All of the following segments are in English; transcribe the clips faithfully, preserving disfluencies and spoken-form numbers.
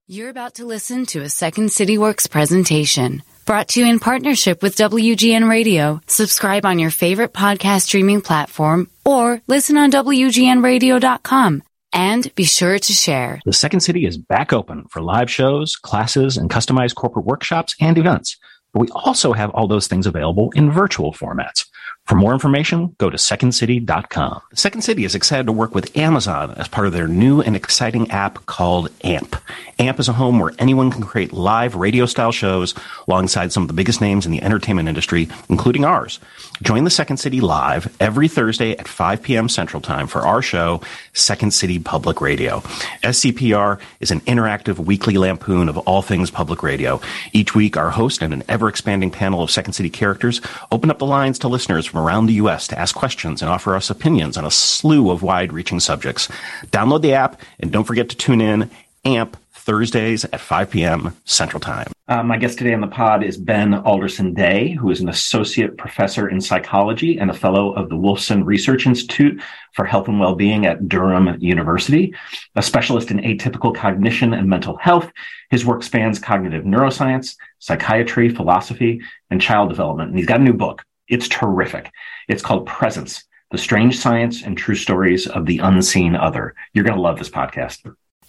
You're about to listen to a Second City Works presentation brought to you in partnership with W G N Radio. Subscribe on your favorite podcast streaming platform or listen on W G N radio dot com. And be sure to share. The Second City is back open for live shows, classes, and customized corporate workshops and events. But we also have all those things available in virtual formats. For more information, go to second city dot com. The Second City is excited to work with Amazon as part of their new and exciting app called AMP. AMP is a home where anyone can create live radio-style shows alongside some of the biggest names in the entertainment industry, including ours. Join the Second City live every Thursday at five p.m. Central Time for our show, Second City Public Radio. S C P R is an interactive weekly lampoon of all things public radio. Each week, our host and an ever-expanding panel of Second City characters open up the lines to listeners from around the U S to ask questions and offer us opinions on a slew of wide-reaching subjects. Download the app and don't forget to tune in AMP Thursdays at five p.m. Central Time. Uh, my guest today on the pod is Ben Alderson-Day, who is an associate professor in psychology and a fellow of the Wolfson Research Institute for Health and Wellbeing at Durham University, a specialist in atypical cognition and mental health. His work spans cognitive neuroscience, psychiatry, philosophy, and child development. And he's got a new book. It's terrific. It's called Presence, The Strange Science and True Stories of the Unseen Other. You're going to love this podcast.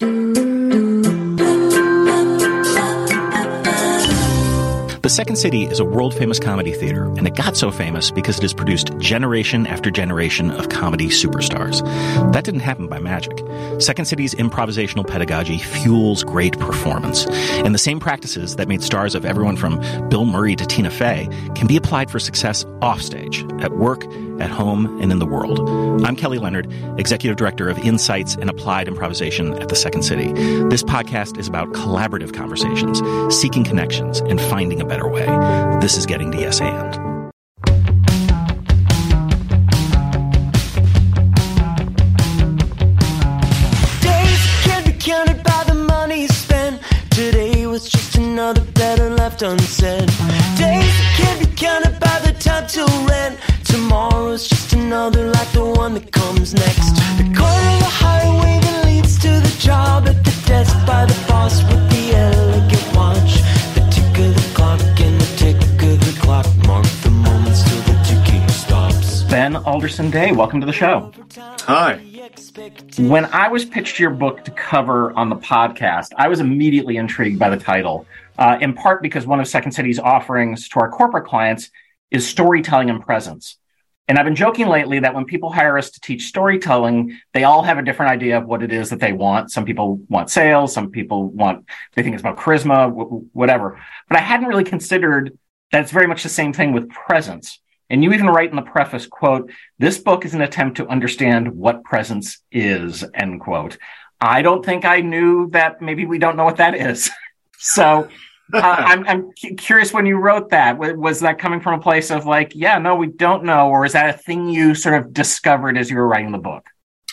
The Second City is a world-famous comedy theater, and it got so famous because it has produced generation after generation of comedy superstars. That didn't happen by magic. Second City's improvisational pedagogy fuels great performance, and the same practices that made stars of everyone from Bill Murray to Tina Fey can be applied for success offstage, at work, at home, and in the world. I'm Kelly Leonard, Executive Director of Insights and Applied Improvisation at the Second City. This podcast is about collaborative conversations, seeking connections, and finding a better way. This is Getting to Yes And. Days can't be counted by the money spent. Today was just another better left unsaid. Days can't be counted by the time till rent. Tomorrow's just another like the one that comes next. The corner of the highway that leads to the job, at the desk by the boss with the elegant watch. The tick of the clock and the tick of the clock mark the moments till the ticking stops. Ben Alderson-Day, welcome to the show. Hi. When I was pitched your book to cover on the podcast, I was immediately intrigued by the title, uh, in part because one of Second City's offerings to our corporate clients is storytelling and presence. And I've been joking lately that when people hire us to teach storytelling, they all have a different idea of what it is that they want. Some people want sales, some people want, they think it's about charisma, w- whatever. But I hadn't really considered that it's very much the same thing with presence. And you even write in the preface, quote, "This book is an attempt to understand what presence is," end quote. I don't think I knew that maybe we don't know what that is. So uh, I'm, I'm curious, when you wrote that, was that coming from a place of like, yeah, no, we don't know, or is that a thing you sort of discovered as you were writing the book?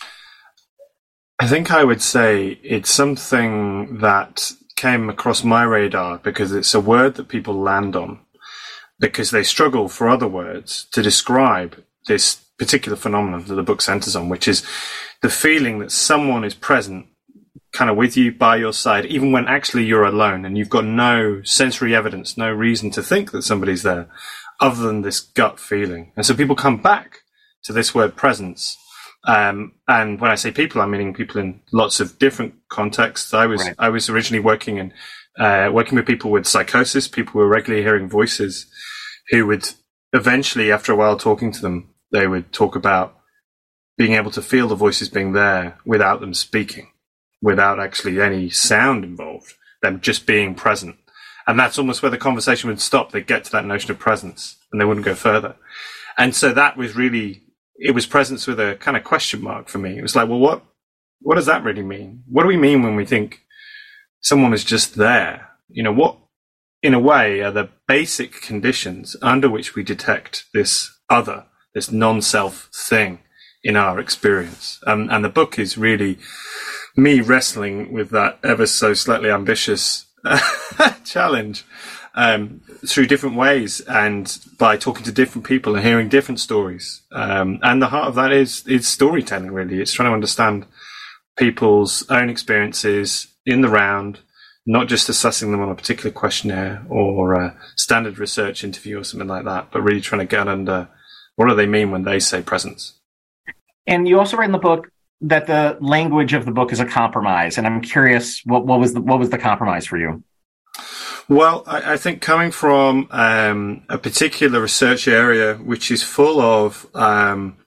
I think I would say it's something that came across my radar because it's a word that people land on because they struggle for other words to describe this particular phenomenon that the book centers on, which is the feeling that someone is present kind of with you, by your side, even when actually you're alone and you've got no sensory evidence, no reason to think that somebody's there other than this gut feeling. And so people come back to this word presence. Um, and when I say people, I'm meaning people in lots of different contexts. I was, right. I was originally working in, uh, working with people with psychosis, people who were regularly hearing voices who would eventually, after a while talking to them, they would talk about being able to feel the voices being there without them speaking, without actually any sound involved, them just being present. And that's almost where the conversation would stop. They'd get to that notion of presence and they wouldn't go further. And so that was really, it was presence with a kind of question mark for me. It was like, well, what, what does that really mean? What do we mean when we think someone is just there? You know, what, in a way, are the basic conditions under which we detect this other, this non-self thing in our experience? Um, and the book is really me wrestling with that ever so slightly ambitious challenge um, through different ways and by talking to different people and hearing different stories. Um, and the heart of that is, is storytelling, really. It's trying to understand people's own experiences in the round, not just assessing them on a particular questionnaire or a standard research interview or something like that, but really trying to get under what do they mean when they say presence. And you also write in the book that the language of the book is a compromise, and I'm curious, what, what was the what was the compromise for you? Well, I, I think coming from um, a particular research area which is full of um,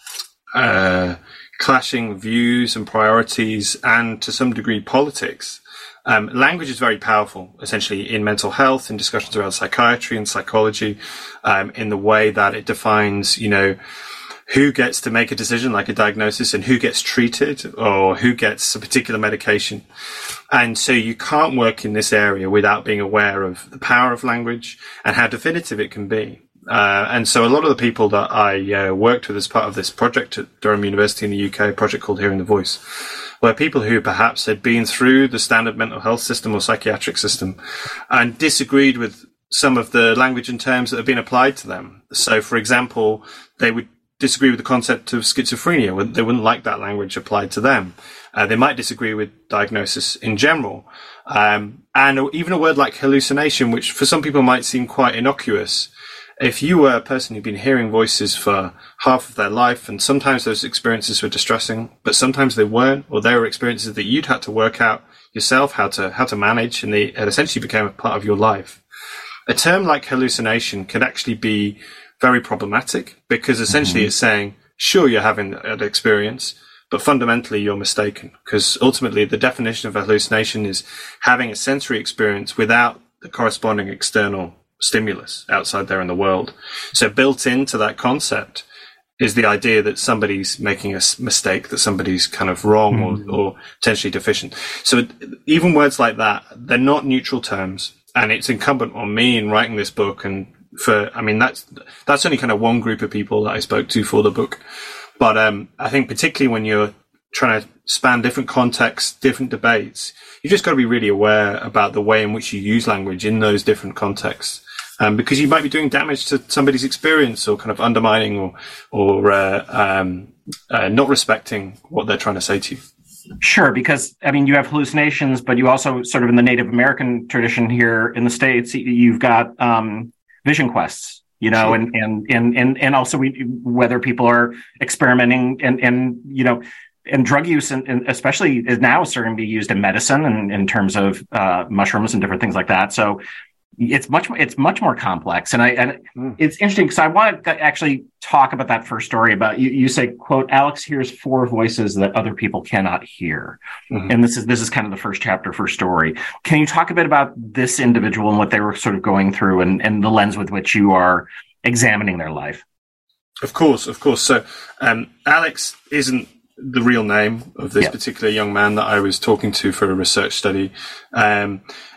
uh, clashing views and priorities, and to some degree politics, um, language is very powerful, essentially in mental health, in discussions around psychiatry and psychology, um, in the way that it defines, you know, who gets to make a decision like a diagnosis and who gets treated or who gets a particular medication. And so you can't work in this area without being aware of the power of language and how definitive it can be. Uh, and so a lot of the people that I uh, worked with as part of this project at Durham University in the U K, a project called Hearing the Voice, were people who perhaps had been through the standard mental health system or psychiatric system and disagreed with some of the language and terms that have been applied to them. So, for example, they would disagree with the concept of schizophrenia. They wouldn't like that language applied to them. Uh, they might disagree with diagnosis in general. Um, and even a word like hallucination, which for some people might seem quite innocuous. If you were a person who'd been hearing voices for half of their life, and sometimes those experiences were distressing, but sometimes they weren't, or they were experiences that you'd had to work out yourself how to how to manage, and they it essentially became a part of your life. A term like hallucination can actually be very problematic, because essentially mm-hmm. it's saying, sure, you're having an experience, but fundamentally you're mistaken, because ultimately the definition of a hallucination is having a sensory experience without the corresponding external stimulus outside there in the world. So built into that concept is the idea that somebody's making a mistake, that somebody's kind of wrong mm-hmm. or, or potentially deficient. So even words like that, they're not neutral terms, and it's incumbent on me in writing this book. And for, I mean, that's, that's only kind of one group of people that I spoke to for the book. But um, I think particularly when you're trying to span different contexts, different debates, you just got to be really aware about the way in which you use language in those different contexts. Um, because you might be doing damage to somebody's experience, or kind of undermining or, or uh, um, uh, not respecting what they're trying to say to you. Sure, because, I mean, you have hallucinations, but you also sort of in the Native American tradition here in the States, you've got um, vision quests, you know, sure. and, and, and, and, and also we, whether people are experimenting and, and, you know, and drug use, and, and especially is now starting to be used in medicine and in terms of uh, mushrooms and different things like that. So it's much, it's much more complex. And I, and mm. it's interesting because I want to actually talk about that first story about you. You say, quote, Alex hears four voices that other people cannot hear. Mm-hmm. And this is, this is kind of the first chapter, first story. Can you talk a bit about this individual and what they were sort of going through, and, and the lens with which you are examining their life? Of course, of course. So, um, Alex isn't the real name of this yeah. particular young man that I was talking to for a research study. Um,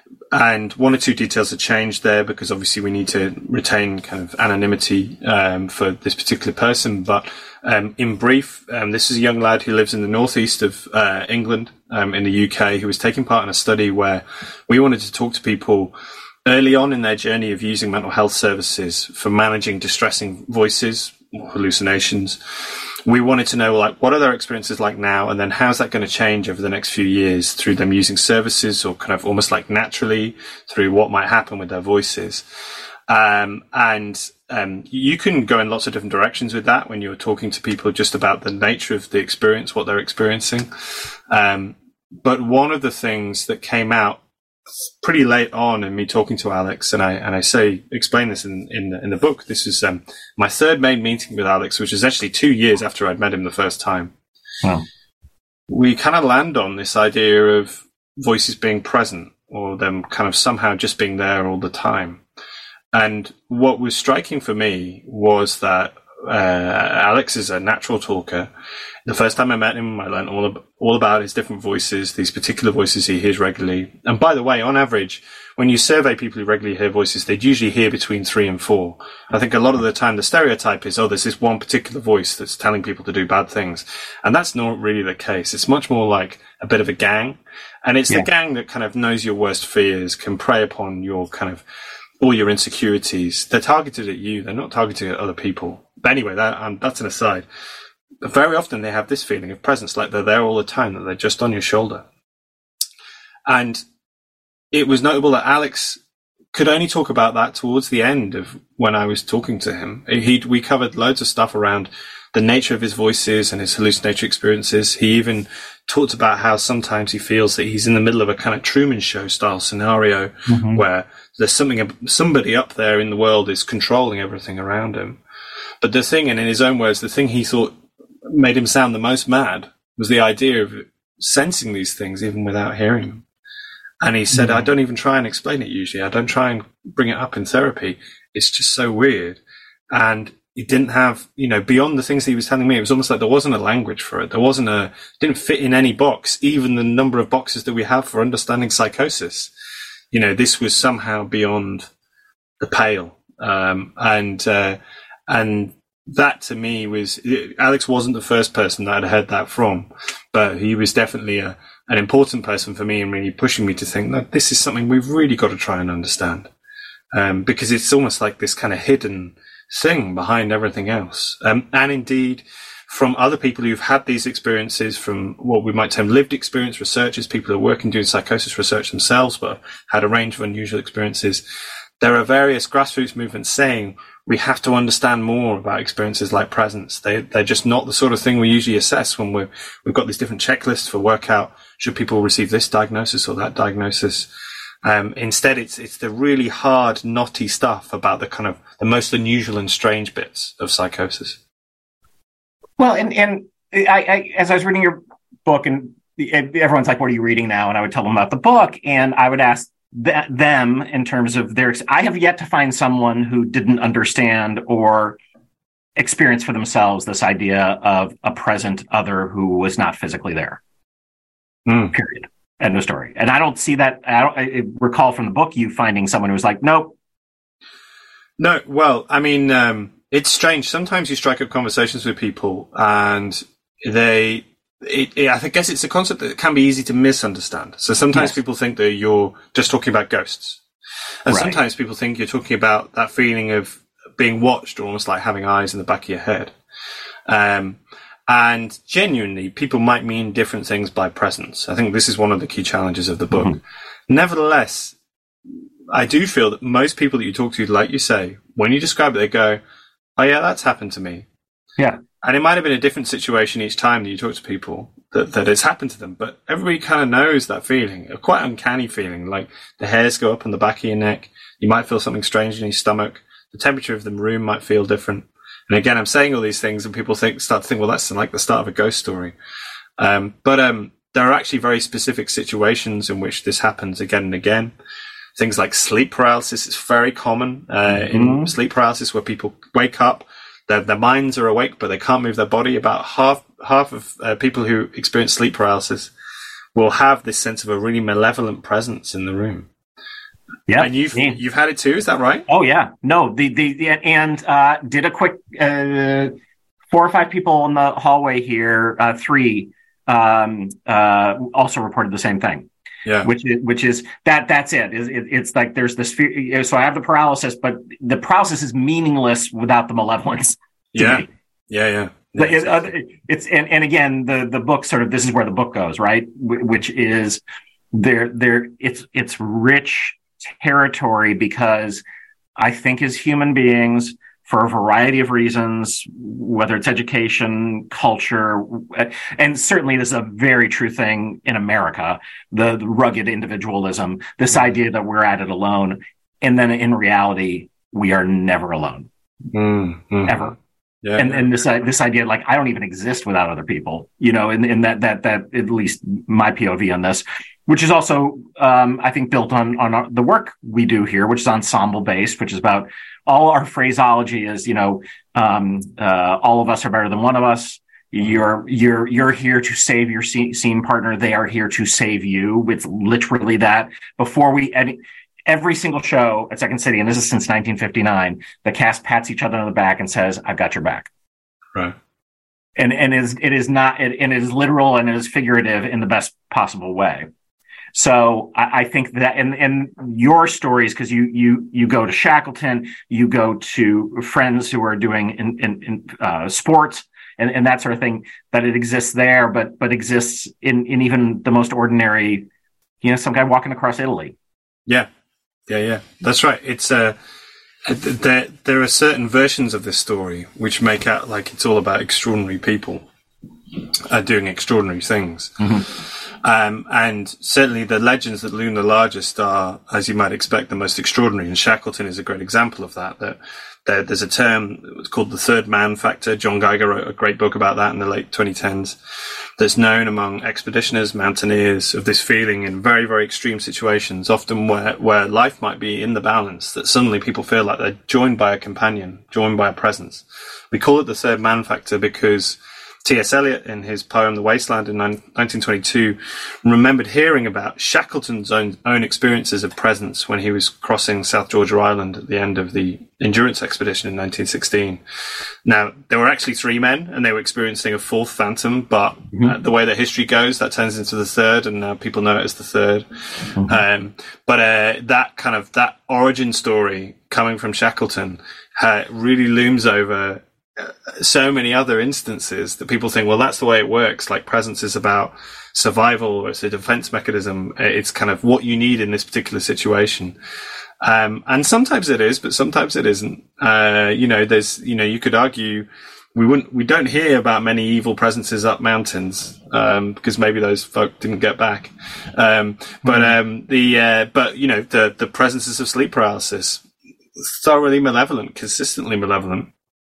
And one or two details have changed there, because obviously we need to retain kind of anonymity um, for this particular person. But um, in brief, um, this is a young lad who lives in the northeast of uh, England, um, in the U K, who was taking part in a study where we wanted to talk to people early on in their journey of using mental health services for managing distressing voices or hallucinations. We wanted to know, like, what are their experiences like now? And then how's that going to change over the next few years through them using services, or kind of almost like naturally through what might happen with their voices? Um, and um, you can go in lots of different directions with that when you're talking to people just about the nature of the experience, what they're experiencing. Um, but one of the things that came out pretty late on in me talking to Alex, and I and I say explain this in in the, in the book. This is um, my third main meeting with Alex, which is actually two years after I'd met him the first time. Wow. We kind of land on this idea of voices being present, or them kind of somehow just being there all the time. And what was striking for me was that uh, Alex is a natural talker. The first time I met him, I learned all, ab- all about his different voices, these particular voices he hears regularly. And by the way, on average, when you survey people who regularly hear voices, they'd usually hear between three and four. I think a lot of the time the stereotype is, oh, there's this one particular voice that's telling people to do bad things. And that's not really the case. It's much more like a bit of a gang. And it's yeah. the gang that kind of knows your worst fears, can prey upon your kind of all your insecurities. They're targeted at you. They're not targeted at other people. But anyway, that, um, that's an aside. Very often they have this feeling of presence, like they're there all the time, that they're just on your shoulder. And it was notable that Alex could only talk about that towards the end of when I was talking to him. He we covered loads of stuff around the nature of his voices and his hallucinatory experiences. He even talked about how sometimes he feels that he's in the middle of a kind of Truman Show style scenario mm-hmm. where there's something, somebody up there in the world is controlling everything around him. But the thing, and in his own words, the thing he thought made him sound the most mad was the idea of sensing these things even without hearing them. And he said, mm-hmm. I don't even try and explain it usually. I don't try and bring it up in therapy. It's just so weird. And he didn't have, you know, beyond the things he was telling me, it was almost like there wasn't a language for it. There wasn't a, it didn't fit in any box, even the number of boxes that we have for understanding psychosis. You know, this was somehow beyond the pale. Um, and, uh, and that to me was, Alex wasn't the first person that I'd heard that from, but he was definitely a, an important person for me and really pushing me to think that this is something we've really got to try and understand. Um, because it's almost like this kind of hidden thing behind everything else. Um, and indeed, from other people who've had these experiences, from what we might term lived experience researchers, people who are working doing psychosis research themselves, but had a range of unusual experiences, there are various grassroots movements saying we have to understand more about experiences like presence. They, they're just not the sort of thing we usually assess when we're, we've got these different checklists for work out should people receive this diagnosis or that diagnosis. Um, instead, it's it's the really hard, knotty stuff about the kind of the most unusual and strange bits of psychosis. Well, and and I, I as I was reading your book, and everyone's like, "What are you reading now?" And I would tell them about the book, and I would ask th- them in terms of their. I have yet to find someone who didn't understand or experience for themselves this idea of a present other who was not physically there. Mm. Period. End of story. And I don't see that. I don't I recall from the book you finding someone who was like, nope. No, well, I mean, um, it's strange. Sometimes you strike up conversations with people and they, it, it, I guess it's a concept that can be easy to misunderstand. So sometimes yes. people think that you're just talking about ghosts. And right. sometimes people think you're talking about that feeling of being watched, almost like having eyes in the back of your head. Um, And genuinely, people might mean different things by presence. I think this is one of the key challenges of the book. Mm-hmm. Nevertheless, I do feel that most people that you talk to, like you say, when you describe it, they go, oh yeah, that's happened to me. Yeah. And it might have been a different situation each time that you talk to people that, that it's happened to them. But everybody kind of knows that feeling, a quite uncanny feeling, like the hairs go up on the back of your neck. You might feel something strange in your stomach. The temperature of the room might feel different. And again, I'm saying all these things and people think, start to think, well, that's like the start of a ghost story. Um, but, um, there are actually very specific situations in which this happens again and again. Things like sleep paralysis is very common, uh, mm-hmm. in sleep paralysis where people wake up, their, their minds are awake, but they can't move their body. About half, half of uh, people who experience sleep paralysis will have this sense of a really malevolent presence in the room. Yeah, and you've yeah. you've had it too, is that right? Oh yeah, no, the the, the and uh, did a quick uh, four or five people in the hallway here, uh, three um, uh, also reported the same thing. Yeah, which is which is that that's it. It, it. It's like there's this fear. So I have the paralysis, but the paralysis is meaningless without the malevolence. Yeah. Me. yeah, yeah, yeah. It's, uh, it's and and again the the book sort of this is where the book goes, right? Which is there there it's it's rich territory because I think as human beings, for a variety of reasons, whether it's education, culture, and certainly this is a very true thing in America, the, the rugged individualism, this idea that we're at it alone. And then in reality, we are never alone, mm-hmm. ever. Yeah, and yeah. and this uh, this idea, like, I don't even exist without other people, you know, and, and that, that, that, at least my P O V on this, which is also, um, I think, built on, on our, the work we do here, which is ensemble based, which is about all our phraseology is, you know, um, uh, all of us are better than one of us. You're, you're, you're here to save your scene, scene partner. They are here to save you. It's literally that. Before we, any, every single show at Second City, and this is since nineteen fifty-nine, the cast pats each other on the back and says, I've got your back. Right. And, and it is, it is not, it, and it is literal and it is figurative in the best possible way. So I, I think that, and, and your stories, because you, you, you go to Shackleton, you go to friends who are doing in, in, in uh, sports and, and that sort of thing, that it exists there, but, but exists in, in even the most ordinary, you know, some guy walking across Italy. Yeah, yeah, yeah. That's right. It's uh, there. There are certain versions of this story which make out like it's all about extraordinary people uh, doing extraordinary things. Mm-hmm. Um, and certainly the legends that loom the largest are, as you might expect, the most extraordinary. And Shackleton is a great example of that. That there, there's a term called the third man factor. John Geiger wrote a great book about that in the late twenty tens. That's known among expeditioners, mountaineers, of this feeling in very, very extreme situations, often where, where life might be in the balance, that suddenly people feel like they're joined by a companion, joined by a presence. We call it the third man factor because T S Eliot, in his poem The Wasteland in nineteen twenty-two, remembered hearing about Shackleton's own, own experiences of presence when he was crossing South Georgia Island at the end of the Endurance expedition in nineteen sixteen. Now, there were actually three men, and they were experiencing a fourth phantom, but mm-hmm. uh, the way that history goes, that turns into the third, and now people know it as the third. Mm-hmm. Um, but uh, that kind of, that origin story coming from Shackleton uh, really looms over so many other instances that people think, well, that's the way it works. Like presence is about survival, or it's a defense mechanism. It's kind of what you need in this particular situation. Um, and sometimes it is, but sometimes it isn't. Uh, you know, there's, you know, you could argue we wouldn't, we don't hear about many evil presences up mountains, um, because maybe those folk didn't get back. Um, but, um, the, uh, but, you know, the, the presences of sleep paralysis, thoroughly malevolent, consistently malevolent.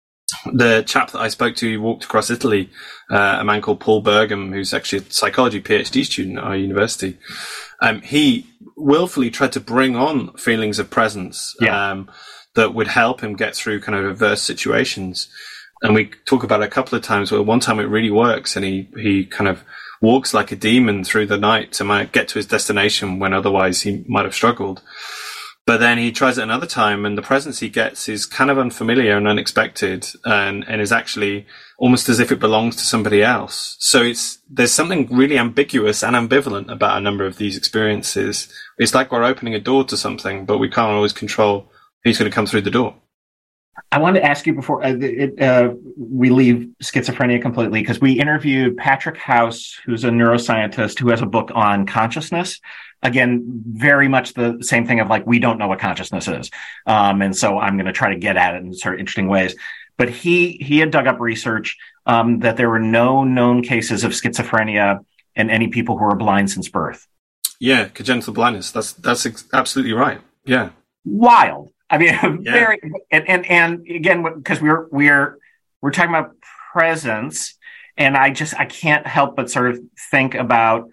The chap that I spoke to, who walked across Italy, uh, a man called Paul Bergam, who's actually a psychology PhD student at our university, um, he willfully tried to bring on feelings of presence yeah. um, that would help him get through kind of adverse situations. And we talk about it a couple of times where one time it really works, and he, he kind of walks like a demon through the night to get to his destination when otherwise he might have struggled. But then he tries it another time, and the presence he gets is kind of unfamiliar and unexpected, and, and is actually almost as if it belongs to somebody else. So it's, there's something really ambiguous and ambivalent about a number of these experiences. It's like we're opening a door to something, but we can't always control who's going to come through the door. I wanted to ask you before uh, it, uh, we leave schizophrenia completely, because we interviewed Patrick House, who's a neuroscientist who has a book on consciousness. Again, very much the same thing of like, we don't know what consciousness is. Um, and so I'm going to try to get at it in sort of interesting ways. But he, he had dug up research um, that there were no known cases of schizophrenia in any people who are blind since birth. Yeah, congenital blindness. That's, that's ex- absolutely right. Yeah. Wild. I mean, yeah. very, and, and, and again, because we're, we're, we're talking about presence, and I just, I can't help but sort of think about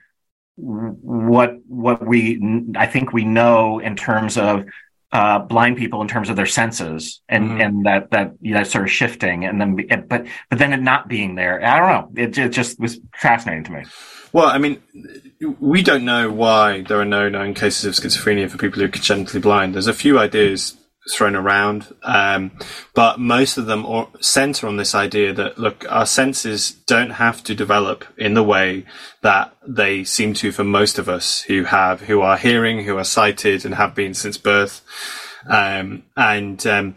what, what we, I think we know in terms of, uh, blind people in terms of their senses, and, mm-hmm. and that, that, you know, sort of shifting, and then, but, but then it not being there. I don't know. It, it just was fascinating to me. Well, I mean, we don't know why there are no known cases of schizophrenia for people who are congenitally blind. There's a few ideas thrown around, um, but most of them or center on this idea that, look, our senses don't have to develop in the way that they seem to for most of us who have, who are hearing, who are sighted, and have been since birth. Um, and um,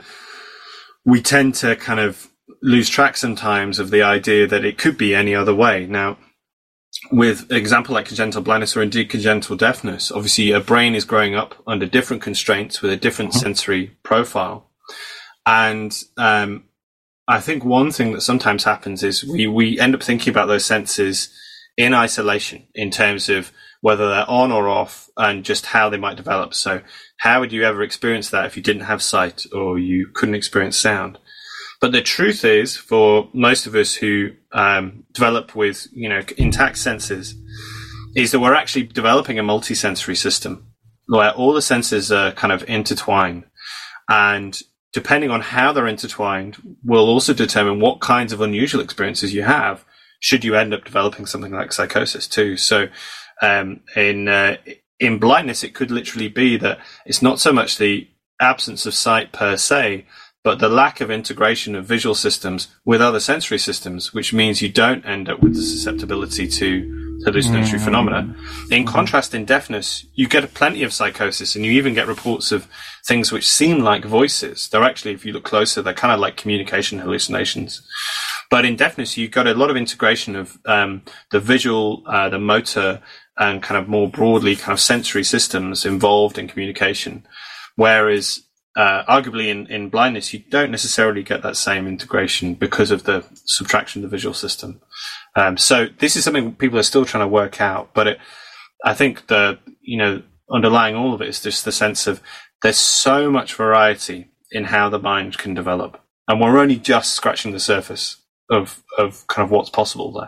we tend to kind of lose track sometimes of the idea that it could be any other way. Now, with an example like congenital blindness, or indeed congenital deafness, obviously a brain is growing up under different constraints with a different mm-hmm. sensory profile. And um, I think one thing that sometimes happens is we, we end up thinking about those senses in isolation in terms of whether they're on or off and just how they might develop. So how would you ever experience that if you didn't have sight or you couldn't experience sound? But the truth is, for most of us who um, develop with, you know, intact senses, is that we're actually developing a multisensory system where all the senses are kind of intertwined. And depending on how they're intertwined will also determine what kinds of unusual experiences you have, should you end up developing something like psychosis too. So um, in uh, in blindness, it could literally be that it's not so much the absence of sight per se, but the lack of integration of visual systems with other sensory systems, which means you don't end up with the susceptibility to hallucinatory mm. phenomena. In contrast, in deafness, you get plenty of psychosis, and you even get reports of things which seem like voices. They're actually, if you look closer, they're kind of like communication hallucinations. But in deafness, you've got a lot of integration of um, the visual, uh, the motor, and kind of more broadly kind of sensory systems involved in communication. Whereas uh, arguably in, in blindness, you don't necessarily get that same integration because of the subtraction of the visual system. Um, so this is something people are still trying to work out. But it, I think the, you know, underlying all of it is just the sense of there's so much variety in how the mind can develop. And we're only just scratching the surface of, of kind of what's possible there.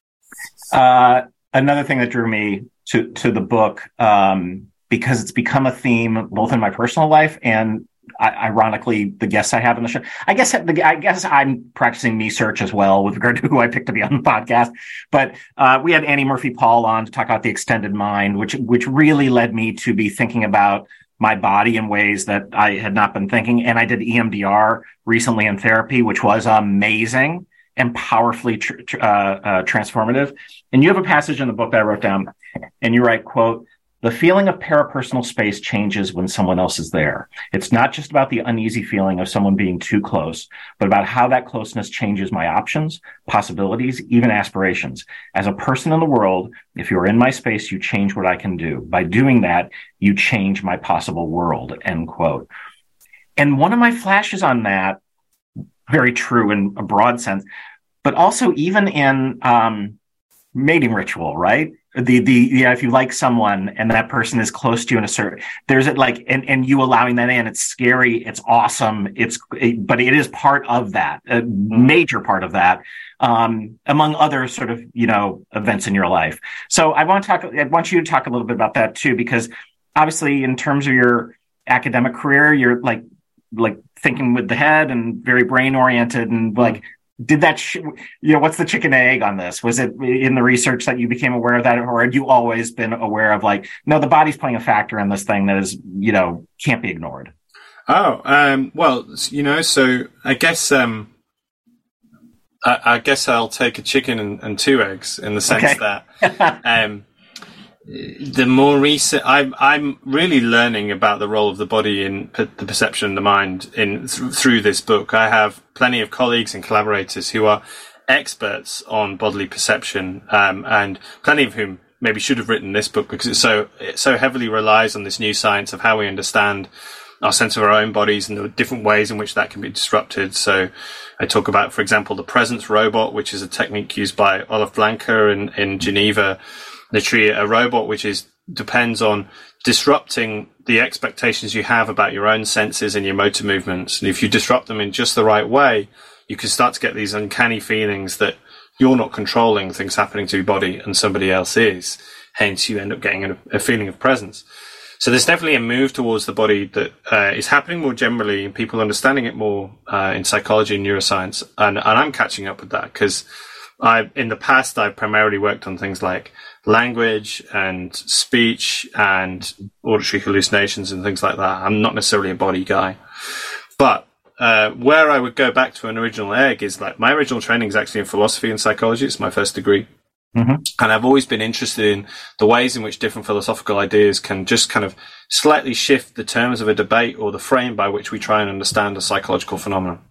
Uh, another thing that drew me to, to the book, um, because it's become a theme both in my personal life and I, ironically the guests I have on the show. I guess I guess I'm practicing me search as well with regard to who I picked to be on the podcast. But uh, we had Annie Murphy-Paul on to talk about the extended mind, which which really led me to be thinking about my body in ways that I had not been thinking. And I did E M D R recently in therapy, which was amazing and powerfully tr- tr- uh, uh, transformative. And you have a passage in the book that I wrote down, and you write, quote, "The feeling of parapersonal space changes when someone else is there. It's not just about the uneasy feeling of someone being too close, but about how that closeness changes my options, possibilities, even aspirations. As a person in the world, if you're in my space, you change what I can do. By doing that, you change my possible world," end quote. And one of my flashes on that, very true in a broad sense, but also even in um, mating ritual, right? The, the, yeah, if you like someone and that person is close to you in a certain, there's it like, and, and you allowing that in, it's scary, it's awesome, it's, it, but it is part of that, a major part of that, um, among other sort of, you know, events in your life. So I want to talk, I want you to talk a little bit about that too, because obviously in terms of your academic career, you're like, like thinking with the head and very brain oriented and like, did that, sh- you know, what's the chicken and egg on this? Was it in the research that you became aware of that, or had you always been aware of like, no, the body's playing a factor in this thing that is, you know, can't be ignored? Oh, um, well, you know, so I guess, um, I, I guess I'll take a chicken and, and two eggs in the sense okay. that, um, the more recent, I'm I'm really learning about the role of the body in per, the perception of the mind in th- through this book. I have plenty of colleagues and collaborators who are experts on bodily perception, um, and plenty of whom maybe should have written this book because it so it so heavily relies on this new science of how we understand our sense of our own bodies and the different ways in which that can be disrupted. So I talk about, for example, the presence robot, which is a technique used by Olaf Blanke in, in Geneva. Literally a robot which is depends on disrupting the expectations you have about your own senses and your motor movements. And if you disrupt them in just the right way, you can start to get these uncanny feelings that you're not controlling things happening to your body and somebody else is. Hence, you end up getting a, a feeling of presence. So there's definitely a move towards the body that uh, is happening more generally and people understanding it more uh, in psychology and neuroscience. And, and I'm catching up with that because I, in the past, I've primarily worked on things like language and speech and auditory hallucinations and things like that. I'm not necessarily a body guy. But uh, where I would go back to an original egg is like my original training is actually in philosophy and psychology. It's my first degree. Mm-hmm. And I've always been interested in the ways in which different philosophical ideas can just kind of slightly shift the terms of a debate or the frame by which we try and understand a psychological phenomenon.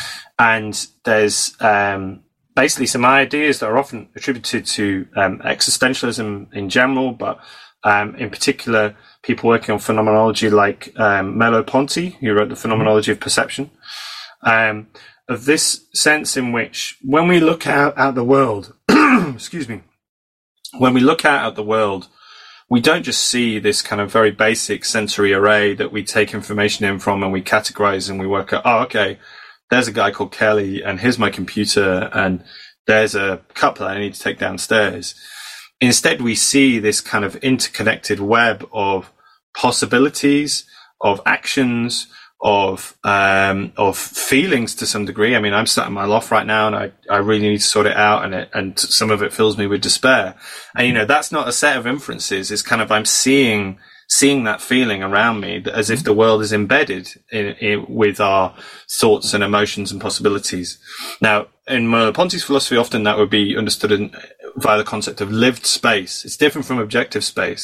And there's um basically some ideas that are often attributed to um, existentialism in general, but um, in particular, people working on phenomenology like um, Merleau-Ponty, who wrote The Phenomenology of Perception, um, of this sense in which when we look out at the world, excuse me, when we look out at the world, we don't just see this kind of very basic sensory array that we take information in from and we categorize and we work out, oh, okay, there's a guy called Kelly and here's my computer and there's a cup that I need to take downstairs. Instead, we see this kind of interconnected web of possibilities, of actions, of um, of feelings to some degree. I mean, I'm sat in my loft right now and I, I really need to sort it out and it, and some of it fills me with despair. And, you know, that's not a set of inferences. It's kind of I'm seeing seeing that feeling around me as if the world is embedded in, in, with our thoughts and emotions and possibilities. Now, in Merleau-Ponty's philosophy, often that would be understood in, via the concept of lived space. It's different from objective space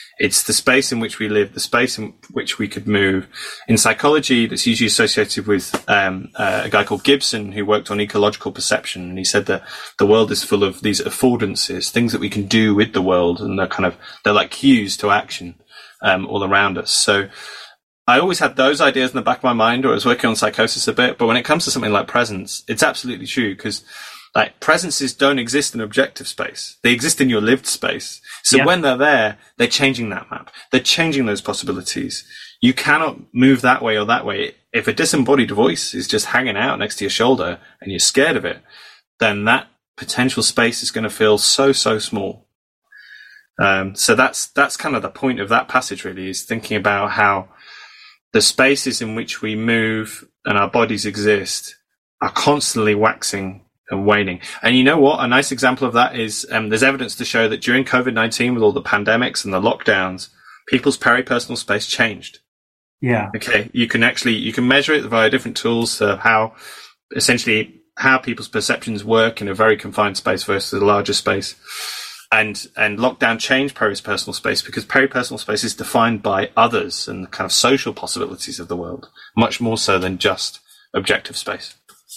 It's the space in which we live, the space in which we could move. In psychology, that's usually associated with um, uh, a guy called Gibson, who worked on ecological perception. And he said that the world is full of these affordances, things that we can do with the world. And they're kind of, they're like cues to action um, all around us. So I always had those ideas in the back of my mind, or I was working on psychosis a bit. But when it comes to something like presence, it's absolutely true, because like presences don't exist in objective space. They exist in your lived space. So yeah. when they're there, they're changing that map. They're changing those possibilities. You cannot move that way or that way. If a disembodied voice is just hanging out next to your shoulder and you're scared of it, then that potential space is going to feel so, so small. Um, so that's, that's kind of the point of that passage, really, is thinking about how the spaces in which we move and our bodies exist are constantly waxing and waning. And you know what? A nice example of that is um, there's evidence to show that during COVID nineteen, with all the pandemics and the lockdowns, people's peripersonal space changed. Yeah. Okay. You can actually, you can measure it via different tools of how essentially how people's perceptions work in a very confined space versus a larger space. And, and lockdown changed peripersonal space, because peripersonal space is defined by others and the kind of social possibilities of the world, much more so than just objective space.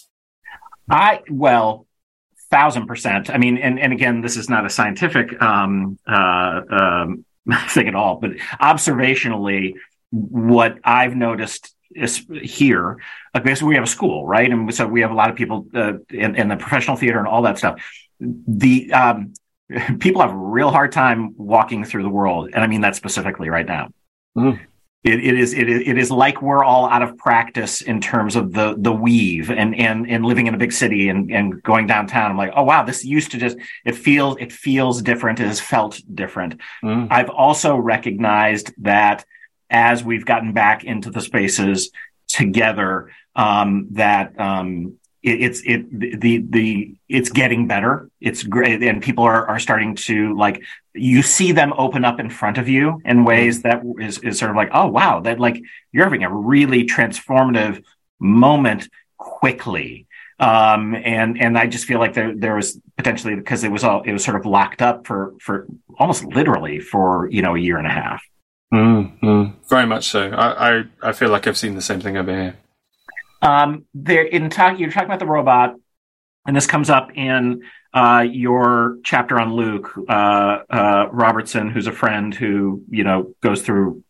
I, well, thousand percent. I mean, and, and again, this is not a scientific um, uh, um, thing at all, but observationally, what I've noticed is here, like, basically we have a school, right? And so we have a lot of people uh, in, in the professional theater and all that stuff. The um, people have a real hard time walking through the world. And I mean that specifically right now. Mm. It, it is it is it is like we're all out of practice in terms of the the weave and and and living in a big city and and going downtown. I'm like, oh wow, this used to just it feels it feels different. It has felt different. Mm. I've also recognized that as we've gotten back into the spaces together, um, that um, it, it's it the the it's getting better. It's great, and people are are starting to, like, you see them open up in front of you in ways that is, is sort of like, oh, wow, that, like, you're having a really transformative moment quickly. Um, and, and I just feel like there, there was potentially, because it was all, it was sort of locked up for, for almost literally for, you know, a year and a half. Mm-hmm. Very much so. I, I, I feel like I've seen the same thing over here. Um, there in talk, you're talking about the robot, and this comes up in, Uh, your chapter on Luke, uh, uh, Robertson, who's a friend who, you know, goes through,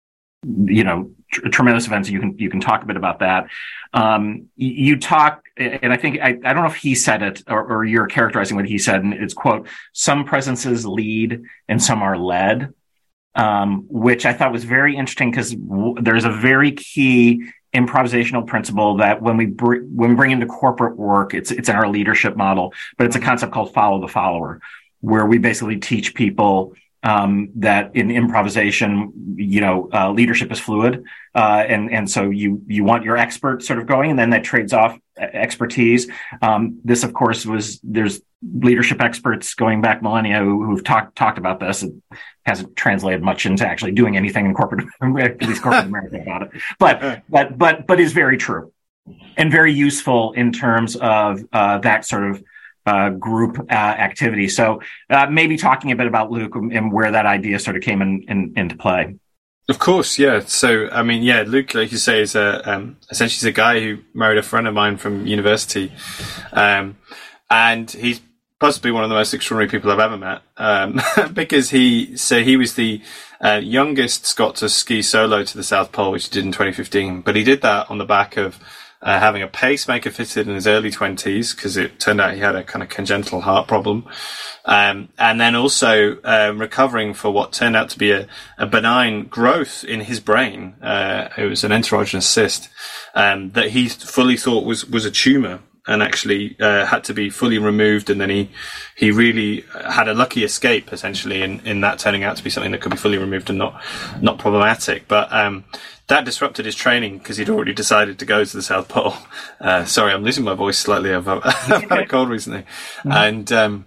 you know, tr- tremendous events. You can, you can talk a bit about that. Um, you talk, and I think, I, I don't know if he said it or, or you're characterizing what he said, and it's, quote, some presences lead and some are led, um, which I thought was very interesting, because w- there's a very key improvisational principle that when we br- when we bring into corporate work, it's it's in our leadership model, but it's a concept called follow the follower, where we basically teach people um, that in improvisation, you know, uh, leadership is fluid, uh, and and so you you want your expert sort of going, and then that trades off expertise. Um, this, of course, was there's leadership experts going back millennia who, who've talked talked about this. It hasn't translated much into actually doing anything in corporate, at least corporate America, about it. But but but but is very true and very useful in terms of uh, that sort of uh, group uh, activity. So uh, maybe talking a bit about Luke and where that idea sort of came in, in into play. Of course, yeah. So, I mean, yeah, Luke, like you say, is a um, essentially he's a guy who married a friend of mine from university, um, and he's possibly one of the most extraordinary people I've ever met, um, because he so he was the uh, youngest Scot to ski solo to the South Pole, which he did in twenty fifteen. But he did that on the back of uh, having a pacemaker fitted in his early twenties, because it turned out he had a kind of congenital heart problem. Um, and then also um, recovering for what turned out to be a, a benign growth in his brain. Uh, it was an enterogenous cyst um, that he fully thought was, was a tumor, and actually uh, had to be fully removed. And then he he really had a lucky escape, essentially, in, in that turning out to be something that could be fully removed and not not problematic. But um, that disrupted his training, because he'd already decided to go to the South Pole. Uh, sorry, I'm losing my voice slightly. I've, I've had a cold recently. Mm-hmm. And um,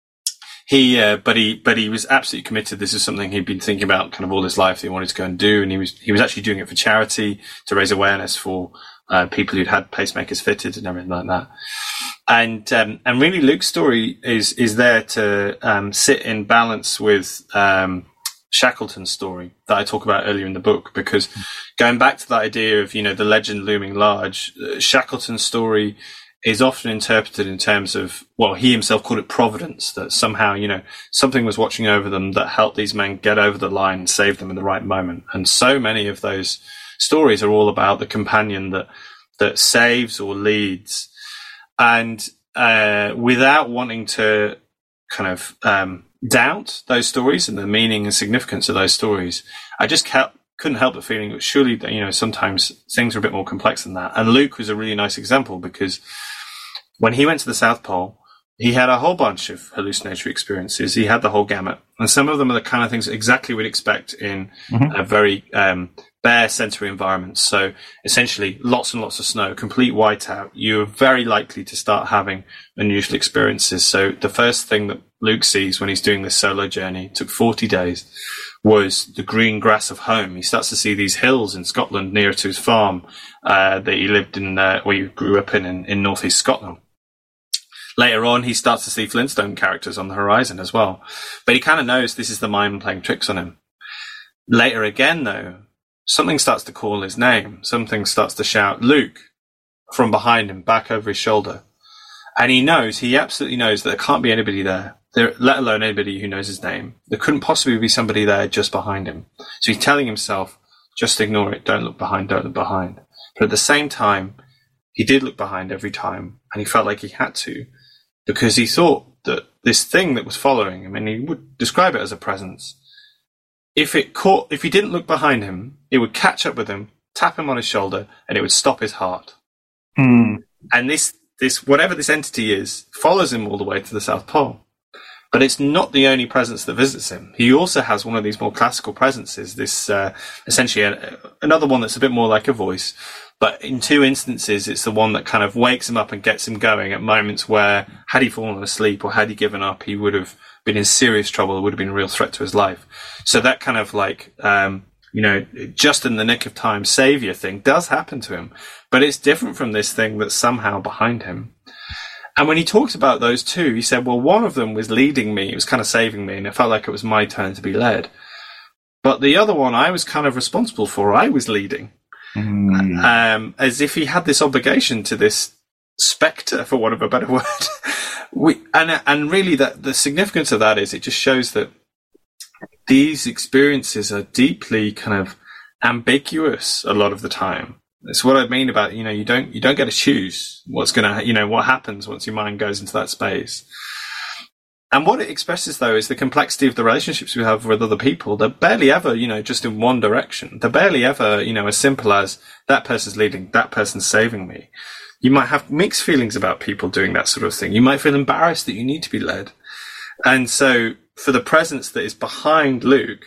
he, uh, but he, but he was absolutely committed. This is something he'd been thinking about kind of all his life that he wanted to go and do. And he was, he was actually doing it for charity to raise awareness for uh, people who'd had pacemakers fitted and everything like that. And, um, and really Luke's story is, is there to, um, sit in balance with, um, Shackleton's story that I talk about earlier in the book, because going back to that idea of, you know, the legend looming large, uh, Shackleton's story is often interpreted in terms of, well, he himself called it providence, that somehow, you know, something was watching over them that helped these men get over the line and save them in the right moment. And so many of those stories are all about the companion that, that saves or leads. And, uh, without wanting to kind of, um, doubt those stories and the meaning and significance of those stories, I just kept, couldn't help but feeling that surely, you know, sometimes things are a bit more complex than that. And Luke was a really nice example, because when he went to the South Pole, he had a whole bunch of hallucinatory experiences. He had the whole gamut. And some of them are the kind of things exactly we'd expect in mm-hmm. a very um, bare sensory environment. So essentially lots and lots of snow, complete whiteout. You're very likely to start having unusual experiences. So the first thing that Luke sees when he's doing this solo journey, it took forty days, was the green grass of home. He starts to see these hills in Scotland near to his farm uh, that he lived in, uh, where he grew up in, in, in northeast Scotland. Later on, he starts to see Flintstone characters on the horizon as well. But he kind of knows this is the mind playing tricks on him. Later again, though, something starts to call his name. Something starts to shout, Luke, from behind him, back over his shoulder. And he knows, he absolutely knows that there can't be anybody there, there, let alone anybody who knows his name. There couldn't possibly be somebody there just behind him. So he's telling himself, just ignore it, don't look behind, don't look behind. But at the same time, he did look behind every time, and he felt like he had to, because he thought that this thing that was following him, and he would describe it as a presence, if it caught, if he didn't look behind him, it would catch up with him, tap him on his shoulder, and it would stop his heart. Hmm. And this, this, whatever this entity is, follows him all the way to the South Pole. But it's not the only presence that visits him. He also has one of these more classical presences, this, uh, essentially a, another one that's a bit more like a voice. But in two instances, it's the one that kind of wakes him up and gets him going at moments where, had he fallen asleep or had he given up, he would have been in serious trouble. It would have been a real threat to his life. So that kind of like, um, you know, just in the nick of time savior thing does happen to him. But it's different from this thing that's somehow behind him. And when he talked about those two, he said, well, one of them was leading me. It was kind of saving me, and it felt like it was my turn to be led. But the other one I was kind of responsible for. I was leading. Mm. Um, as if he had this obligation to this spectre, for want of a better word. we, and, and really that the significance of that is it just shows that these experiences are deeply kind of ambiguous a lot of the time. That's what I mean about, you know, you don't, you don't get to choose what's going to, you know, what happens once your mind goes into that space. And what it expresses, though, is the complexity of the relationships we have with other people. They're barely ever, you know, just in one direction. They're barely ever, you know, as simple as that person's leading, that person's saving me. You might have mixed feelings about people doing that sort of thing. You might feel embarrassed that you need to be led. And so for the presence that is behind Luke,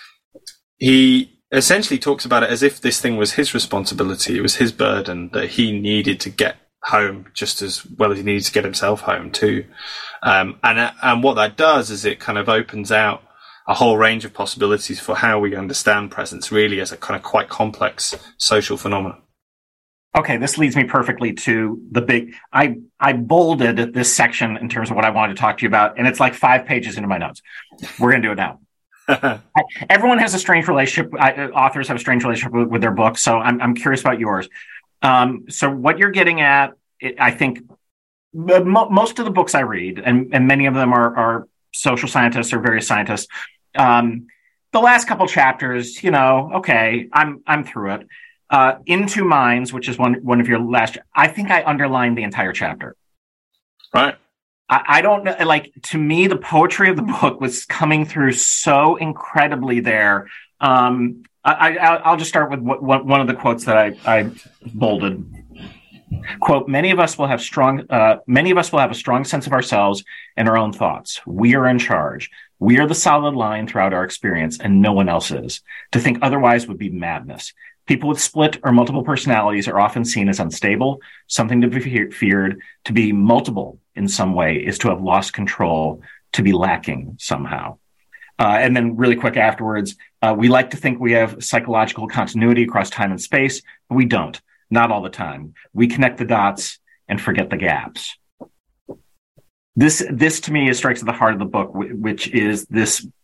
he essentially talks about it as if this thing was his responsibility. It was his burden that he needed to get home just as well as he needed to get himself home too. Um, and, and what that does is it kind of opens out a whole range of possibilities for how we understand presence really as a kind of quite complex social phenomenon. Okay, this leads me perfectly to the big, I, I bolded this section in terms of what I wanted to talk to you about, and it's like five pages into my notes. We're going to do it now. Everyone has a strange relationship. I, authors have a strange relationship with, with their books. So I'm, I'm curious about yours. Um, so what you're getting at, it, I think mo- most of the books I read, and, and many of them are, are social scientists or various scientists. Um, the last couple chapters, you know, okay, I'm, I'm through it. Uh, Into Minds, which is one, one of your last, I think I underlined the entire chapter. Right. I don't know, like, to me, the poetry of the book was coming through so incredibly there. Um, I, I, I'll just start with what, what, one of the quotes that I, I bolded. Quote, many of us will have strong, uh, many of us will have a strong sense of ourselves and our own thoughts. We are in charge. We are the solid line throughout our experience, and no one else is. To think otherwise would be madness. People with split or multiple personalities are often seen as unstable, something to be fe- feared. To be multiple in some way is to have lost control, to be lacking somehow. Uh, and then really quick afterwards, uh, we like to think we have psychological continuity across time and space, but we don't. Not all the time. We connect the dots and forget the gaps. This, this to me strikes at the heart of the book, which is this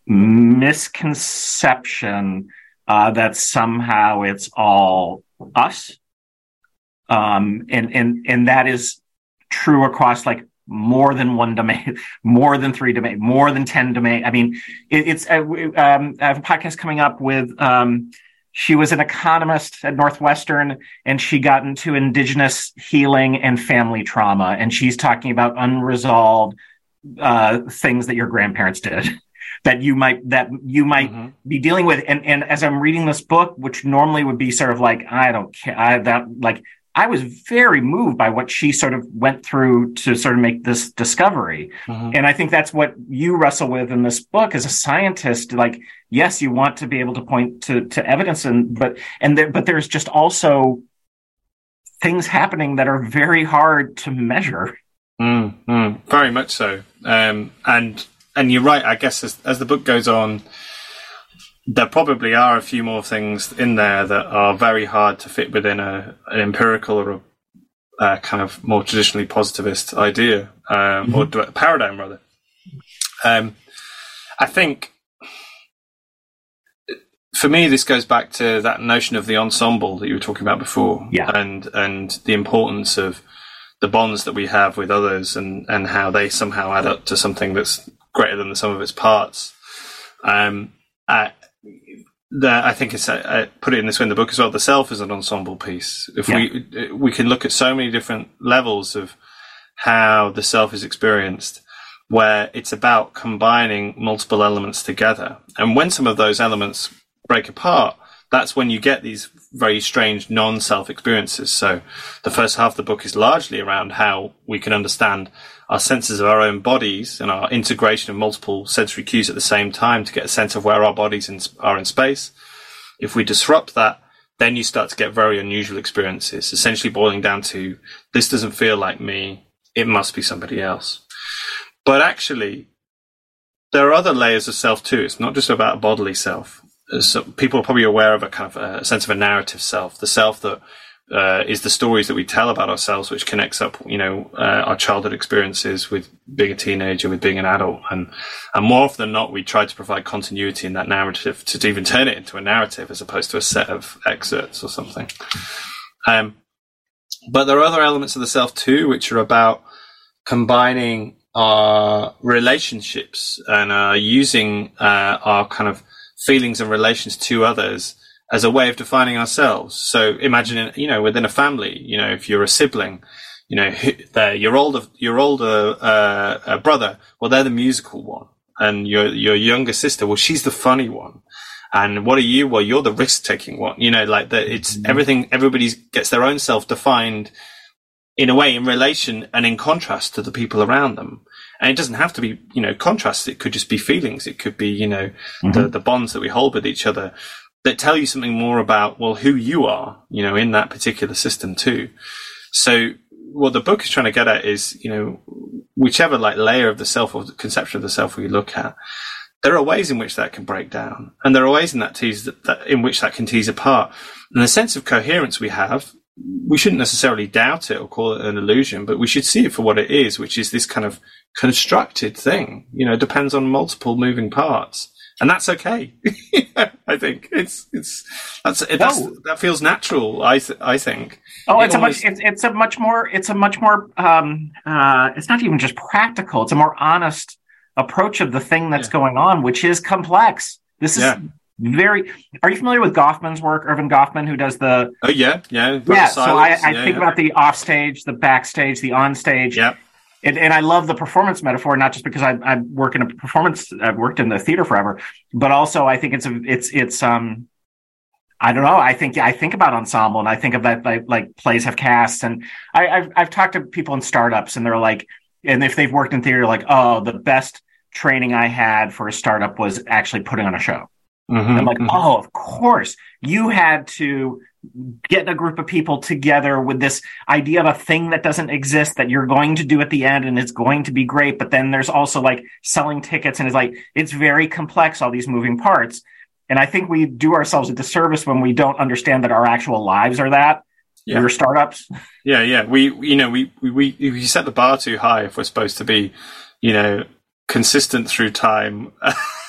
misconception uh, that somehow it's all us. Um, and, and, and that is true across like more than one domain, more than three domain, more than ten domain. I mean, it, it's, uh, um, I have a podcast coming up with, um, she was an economist at Northwestern, and she got into indigenous healing and family trauma. And she's talking about unresolved, uh, things that your grandparents did. that you might that you might mm-hmm. be dealing with, and and as I'm reading this book, which normally would be sort of like I don't care, I that like I was very moved by what she sort of went through to sort of make this discovery, mm-hmm. and I think that's what you wrestle with in this book as a scientist. Like, yes, you want to be able to point to to evidence, and but and there, but there's just also things happening that are very hard to measure. Mm, mm, very much so, um, and. And you're right, I guess, as, as the book goes on, there probably are a few more things in there that are very hard to fit within a, an empirical or a, a kind of more traditionally positivist idea, um, mm-hmm. or paradigm, rather. Um, I think, for me, this goes back to that notion of the ensemble that you were talking about before, yeah. and and the importance of the bonds that we have with others, and, and how they somehow add up to something that's greater than the sum of its parts. Um, I, the, I think it's, I, I put it in this way in the book as well, the self is an ensemble piece. If yeah. we we can look at so many different levels of how the self is experienced, where it's about combining multiple elements together. And when some of those elements break apart, that's when you get these very strange non-self experiences. So the first half of the book is largely around how we can understand our senses of our own bodies and our integration of multiple sensory cues at the same time to get a sense of where our bodies in, are in space. If we disrupt that, then you start to get very unusual experiences, essentially boiling down to, this doesn't feel like me, it must be somebody else. But actually, there are other layers of self too. It's not just about a bodily self. So people are probably aware of a kind of a sense of a narrative self, the self that uh, is the stories that we tell about ourselves, which connects up, you know, uh, our childhood experiences with being a teenager, with being an adult. And, and more often than not, we try to provide continuity in that narrative to even turn it into a narrative as opposed to a set of excerpts or something. Um, but there are other elements of the self too, which are about combining our relationships and uh, using uh, our kind of feelings and relations to others as a way of defining ourselves. So imagine, you know, within a family, you know, if you're a sibling, you know, your older, your older uh, uh, brother, well, they're the musical one, and your your younger sister, well, she's the funny one. And what are you? Well, you're the risk-taking one. You know, like that. It's mm-hmm. everything. Everybody gets their own self defined in a way, in relation and in contrast to the people around them. And it doesn't have to be, you know, contrasts. It could just be feelings. It could be, you know, mm-hmm. the, the bonds that we hold with each other that tell you something more about, well, who you are, you know, in that particular system too. So what the book is trying to get at is, you know, whichever like layer of the self or the conception of the self we look at, there are ways in which that can break down. And there are ways in that tease that, that in which that can tease apart. And the sense of coherence we have, we shouldn't necessarily doubt it or call it an illusion, but we should see it for what it is, which is this kind of constructed thing. You know, it depends on multiple moving parts, and that's okay. I think it's it's that's, that's no. that feels natural. I th- I think. Oh, it's it a almost... much it's, it's a much more it's a much more um uh it's not even just practical. It's a more honest approach of the thing that's yeah. going on, which is complex. This is. Yeah. Very. Are you familiar with Goffman's work, Irving Goffman, who does the? Oh yeah, yeah. Yeah. So I, I yeah, think yeah. about the offstage, the backstage, the onstage. Yeah. And, and I love the performance metaphor, not just because I, I work in a performance, I've worked in the theater forever, but also I think it's a, it's it's um, I don't know. I think I think about ensemble, and I think of that like, like plays have casts, and I, I've I've talked to people in startups, and they're like, and if they've worked in theater, like, oh, the best training I had for a startup was actually putting on a show. Mm-hmm, I'm like, mm-hmm. oh, of course. You had to get a group of people together with this idea of a thing that doesn't exist that you're going to do at the end, and it's going to be great. But then there's also like selling tickets, and it's like, it's very complex, all these moving parts. And I think we do ourselves a disservice when we don't understand that our actual lives are that. Yeah. We're startups. Yeah, yeah. We, you know, we, we, we set the bar too high if we're supposed to be, you know, consistent through time.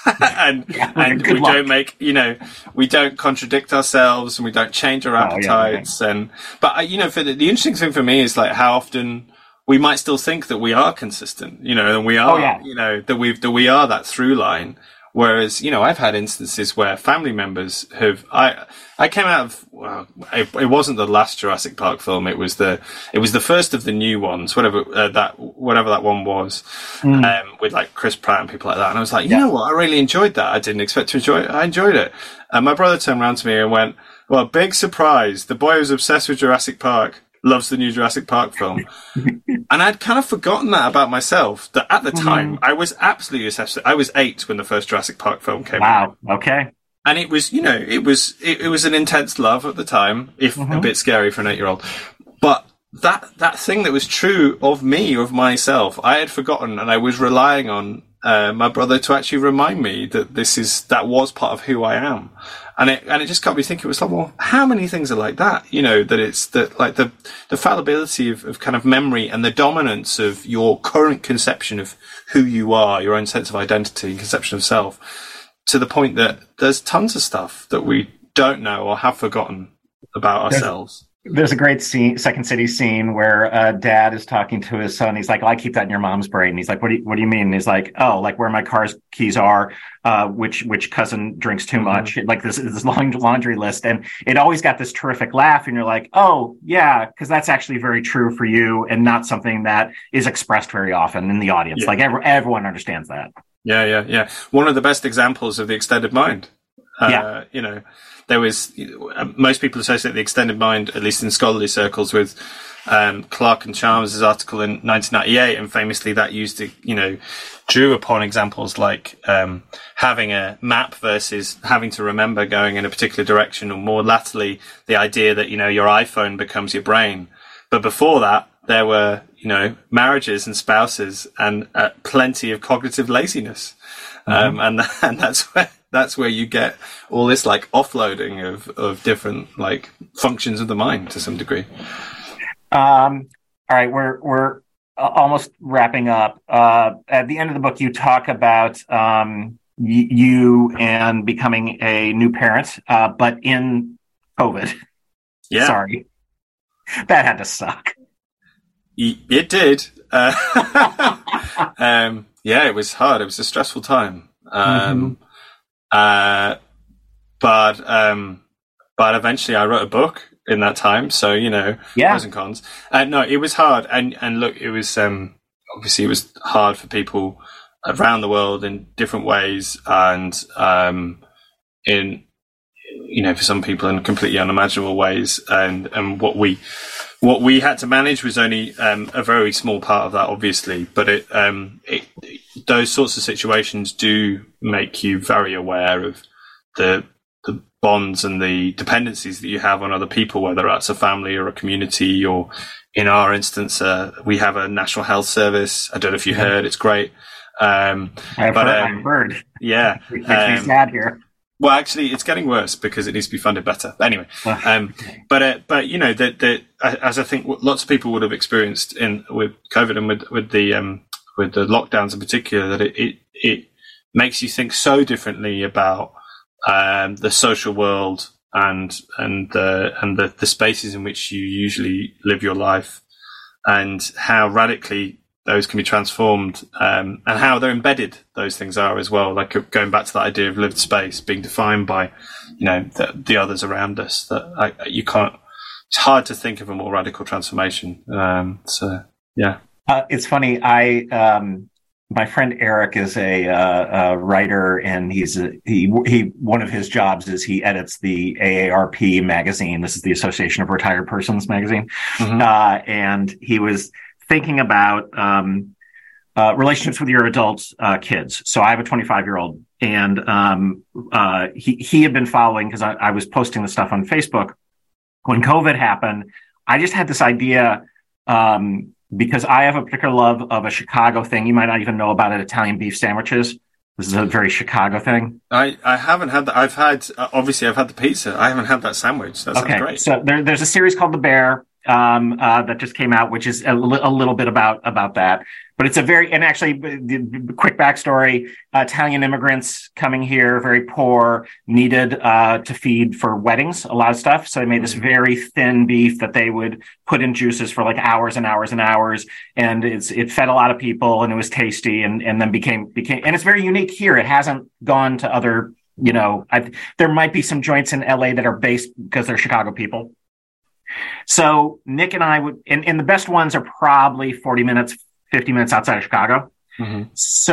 and Yeah, and good we luck. don't make, you know, we don't contradict ourselves, and we don't change our Oh, yeah, appetites. And but uh, you know, for the, the interesting thing for me is like how often we might still think that we are consistent, you know, and we are, Oh, yeah. you know, that we that we are that through line. Whereas, you know, I've had instances where family members have, I, I came out of, well, it, it wasn't the last Jurassic Park film. It was the, it was the first of the new ones, whatever uh, that, whatever that one was, mm. um, with like Chris Pratt and people like that. And I was like, you yeah. know what? I really enjoyed that. I didn't expect to enjoy it. I enjoyed it. And my brother turned around to me and went, well, big surprise. The boy who's obsessed with Jurassic Park loves the new Jurassic Park film. And I'd kind of forgotten that about myself, that at the time, mm. I was absolutely obsessed. I was eight when the first Jurassic Park film came out. Wow, okay. And it was, you know, it was it, it was an intense love at the time, if mm-hmm. a bit scary for an eight-year-old. But that that thing that was true of me, of myself, I had forgotten, and I was relying on uh, my brother to actually remind me that this is that was part of who I am. And it and it just got me thinking. It was like, well, how many things are like that? You know, that it's that like the the fallibility of, of kind of memory and the dominance of your current conception of who you are, your own sense of identity, conception of self, to the point that there's tons of stuff that we don't know or have forgotten about ourselves. There's a great scene, Second City scene, where uh, dad is talking to his son. He's like, well, I keep that in your mom's brain. He's like, what do you, what do you mean? And he's like, oh, like where my car's keys are, uh, which, which cousin drinks too much, mm-hmm. like this, this long laundry list. And it always got this terrific laugh. And you're like, oh yeah, because that's actually very true for you and not something that is expressed very often in the audience. Yeah. Like every, everyone understands that. Yeah, yeah, yeah. One of the best examples of the extended mind. Uh, yeah. You know, there was, most people associate the extended mind, at least in scholarly circles, with um, Clark and Chalmers' article in nineteen ninety-eight, and famously that used to, you know, drew upon examples like um, having a map versus having to remember going in a particular direction, or more latterly, the idea that, you know, your iPhone becomes your brain. But before that, there were, you know, marriages and spouses and uh, plenty of cognitive laziness. Mm-hmm. Um, and, and that's where, that's where you get all this like offloading of, of different like functions of the mind to some degree. Um, all right. We're, we're almost wrapping up. Uh, at the end of the book, you talk about, um, y- you and becoming a new parent, uh, but in COVID. Yeah. Sorry. That had to suck. It did. Uh, um, yeah, it was hard. It was a stressful time. Um, mm-hmm. uh, but, um, but eventually I wrote a book in that time. So, you know, yeah. pros and cons. Uh, no, it was hard. And, and look, it was, um, obviously it was hard for people around the world in different ways. And, um, in, you know, for some people in completely unimaginable ways. And, and what we, What we had to manage was only um, a very small part of that, obviously. But it, um, it, those sorts of situations do make you very aware of the the bonds and the dependencies that you have on other people, whether that's a family or a community, or in our instance, uh, we have a National Health Service. I don't know if you yeah. heard; it's great. Um, I've, but, heard, um, I've heard. Yeah, it makes um, me sad here. Well, actually, it's getting worse because it needs to be funded better. Anyway, um, but uh, but you know that that as I think lots of people would have experienced in with COVID and with with the um, with the lockdowns in particular, that it it, it makes you think so differently about um, the social world and and the and the, the spaces in which you usually live your life, and how radically those can be transformed, um, and how they're embedded, those things are as well. Like going back to that idea of lived space being defined by, you know, the, the others around us, that I, you can't, it's hard to think of a more radical transformation. Um, so, yeah. Uh, it's funny. I, um, my friend Eric is a, uh, a writer, and he's a, he, he, one of his jobs is he edits the A A R P magazine. This is the Association of Retired Persons magazine. Mm-hmm. Uh, and he was thinking about um, uh, relationships with your adult uh, kids. So I have a twenty-five year old, and um, uh, he he had been following, because I, I was posting the stuff on Facebook when COVID happened. I just had this idea, um, because I have a particular love of a Chicago thing. You might not even know about it: Italian beef sandwiches. This is a very Chicago thing. I, I haven't had that. I've had, uh, obviously I've had the pizza. I haven't had that sandwich. That sounds okay. great. So there, there's a series called The Bear. um, uh, that just came out, which is a, li- a little bit about about that. But it's a very, and actually, the quick backstory, uh, Italian immigrants coming here, very poor, needed uh, to feed for weddings, a lot of stuff. So they made this very thin beef that they would put in juices for like hours and hours and hours. And it's it fed a lot of people, and it was tasty, and, and then became, became, and it's very unique here. It hasn't gone to other, you know, I, there might be some joints in L A that are based because they're Chicago people. So Nick and I would, and, and the best ones are probably forty minutes, fifty minutes outside of Chicago. Mm-hmm.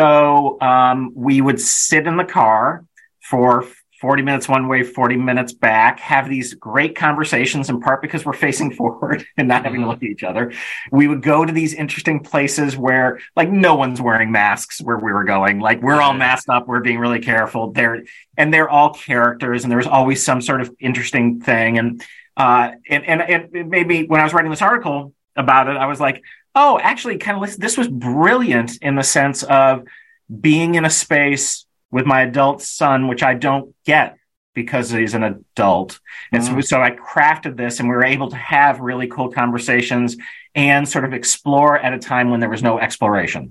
So um, we would sit in the car for forty minutes one way, forty minutes back, have these great conversations, in part because we're facing forward and not having to look at each other. We would go to these interesting places where, like, no one's wearing masks where we were going. Like, we're all masked up. We're being really careful. They're, and they're all characters, and there's always some sort of interesting thing. And, uh, and, and, and it made me, when I was writing this article about it, I was like, oh, actually, kind of, this was brilliant in the sense of being in a space with my adult son, which I don't get because he's an adult. And mm. so, so I crafted this, and we were able to have really cool conversations and sort of explore at a time when there was no exploration.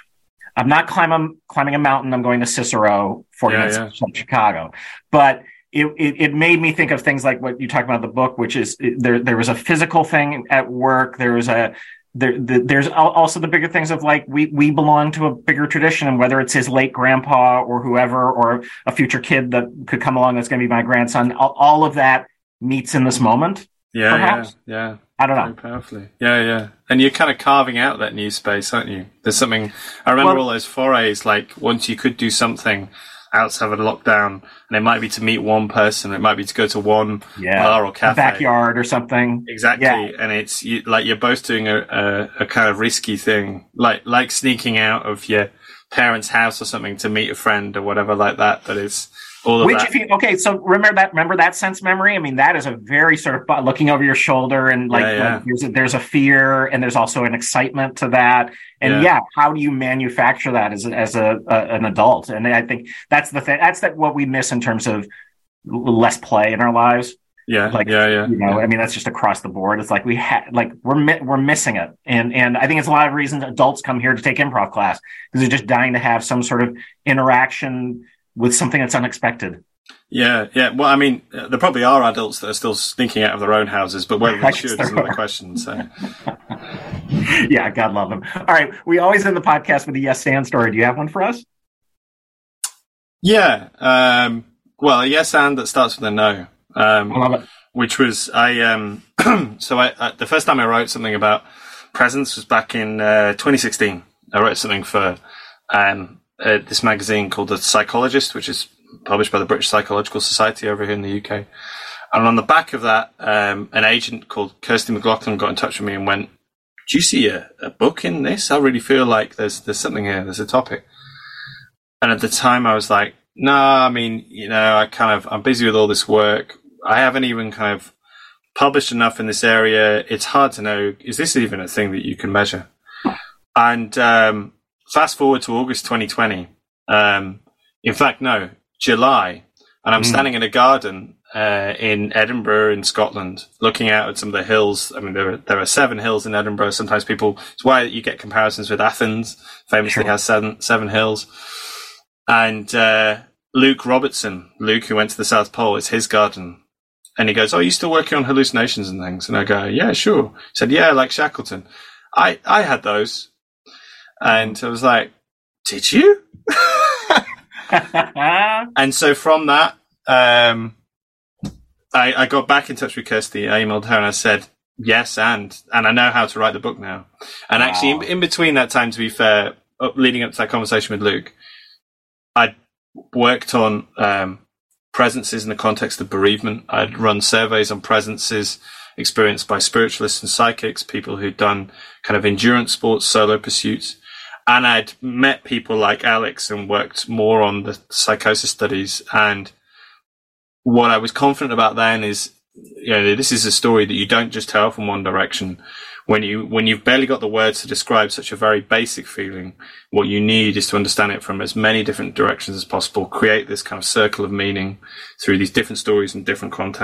I'm not climbing, climbing a mountain. I'm going to Cicero, forty yeah, minutes yeah. from Chicago. But It, it, it made me think of things like what you talk about in the book, which is there, there was a physical thing at work. There was a, there, the, there's also the bigger things of like, we, we belong to a bigger tradition, and whether it's his late grandpa or whoever, or a future kid that could come along that's going to be my grandson, all, all of that meets in this moment. Yeah. Perhaps. Yeah. Yeah. I don't know. Very powerfully. Yeah. Yeah. And you're kind of carving out that new space, aren't you? There's something, I remember well, all those forays, like once you could do something outside of a lockdown, and it might be to meet one person, it might be to go to one yeah, bar or cafe, a backyard or something. Exactly, yeah. And it's you, like you're both doing a, a, a kind of risky thing, like like sneaking out of your parents' house or something to meet a friend or whatever like that. But it's all of Which, that. If you, okay, so remember that. Remember that sense memory. I mean, that is a very sort of looking over your shoulder, and like, yeah, yeah. like there's, a, there's a fear, and there's also an excitement to that. And yeah, yeah how do you manufacture that as as a, a an adult? And I think that's the thing. That's that what we miss in terms of less play in our lives. Yeah, like yeah, yeah. You know, yeah. I mean, that's just across the board. It's like we had, like we're mi- we're missing it, and and I think it's a lot of reasons adults come here to take improv class, because they're just dying to have some sort of interaction with something that's unexpected. Yeah, yeah. Well, I mean, there probably are adults that are still sneaking out of their own houses, but whether they should is another question. So, yeah, God love them. All right, we always end the podcast with a yes and story. Do you have one for us? Yeah. Um, well, a yes and that starts with a no. Um, I love it. Which was I. Um, so I, I, the first time I wrote something about presence was back in uh, twenty sixteen. I wrote something for um, uh, this magazine called The Psychologist, which is published by the British Psychological Society over here in the U K. And on the back of that, um, an agent called Kirsty McLaughlin got in touch with me and went, "Do you see a, a book in this? I really feel like there's there's something here. There's a topic." And at the time, I was like, "No, nah, I mean, you know, I kind of I'm busy with all this work. I haven't even kind of published enough in this area. It's hard to know, is this even a thing that you can measure?" And um, fast forward to August twenty twenty. Um, in fact, no, July. And I'm mm. standing in a garden uh, in Edinburgh in Scotland, looking out at some of the hills. I mean, there are, there are seven hills in Edinburgh. Sometimes people, it's why you get comparisons with Athens, famously sure. has seven, seven hills. And uh, Luke Robertson, Luke, who went to the South Pole, it's his garden. And he goes, "Oh, are you still working on hallucinations and things?" And I go, "Yeah, sure." He said, "Yeah, like Shackleton. I, I had those." And I was like, "Did you?" And so from that, um, I, I got back in touch with Kirsty. I emailed her and I said, yes, and and I know how to write the book now. And wow. actually, in, in between that time, to be fair, up, leading up to that conversation with Luke, I worked on um, presences in the context of bereavement. I'd run surveys on presences experienced by spiritualists and psychics, people who'd done kind of endurance sports, solo pursuits. And I'd met people like Alex and worked more on the psychosis studies. And what I was confident about then is, you know, this is a story that you don't just tell from one direction. When you, when you've barely got the words to describe such a very basic feeling, what you need is to understand it from as many different directions as possible, create this kind of circle of meaning through these different stories and different contexts.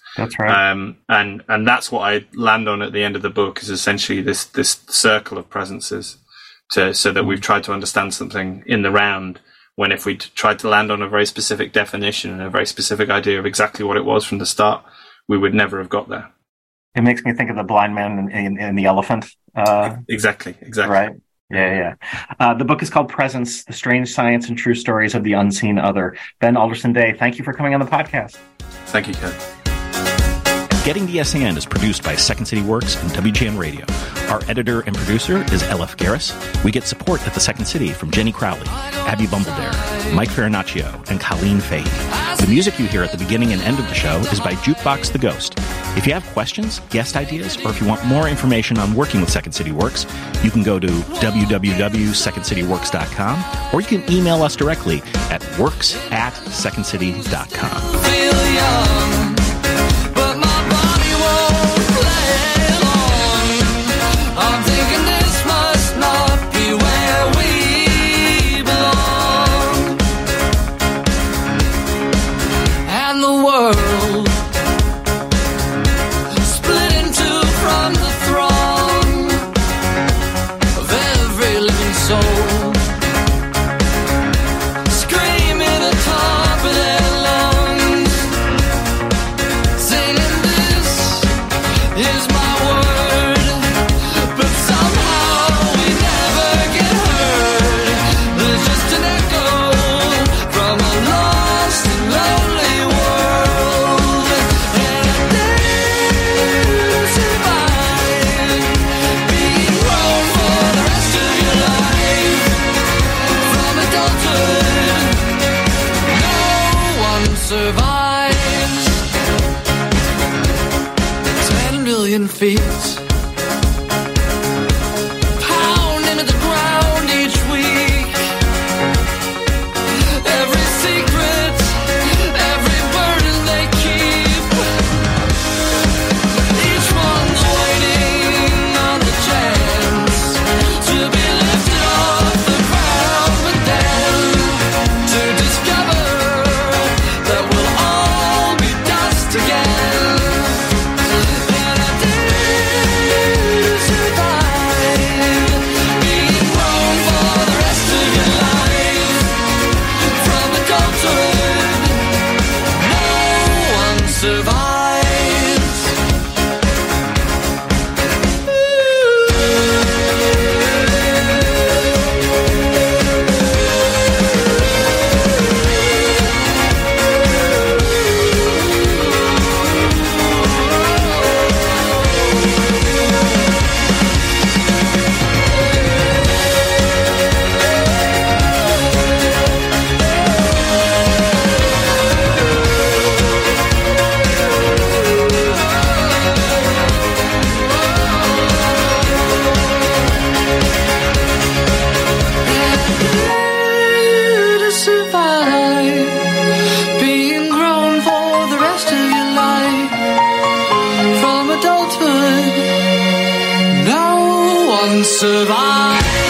That's right. Um, and and that's what I land on at the end of the book, is essentially this this circle of presences, to so that we've tried to understand something in the round. When if we tried to land on a very specific definition and a very specific idea of exactly what it was from the start, we would never have got there. It makes me think of the blind man and, and, and the elephant. Uh, exactly, exactly. Right. Yeah, yeah. Uh, the book is called Presence, The Strange Science and True Stories of the Unseen Other. Ben Alderson-Day, thank you for coming on the podcast. Thank you, Ken. Getting the S A N is produced by Second City Works and W G N Radio. Our editor and producer is L F Garris. We get support at the Second City from Jenny Crowley, Abby Bumbledare, Mike Farinaccio, and Colleen Fahey. The music you hear at the beginning and end of the show is by Jukebox the Ghost. If you have questions, guest ideas, or if you want more information on working with Second City Works, you can go to w w w dot second city works dot com, or you can email us directly at works at second city dot com. Feel young, but my body won't play along. I'm thinking this must not be where we belong. And the world split in two from the throng of every living soul. Survives ten million feet, pound into the ground each week. Every secret, every burden they keep. Each one's waiting on the chance to be lifted off the ground, but then to discover survive.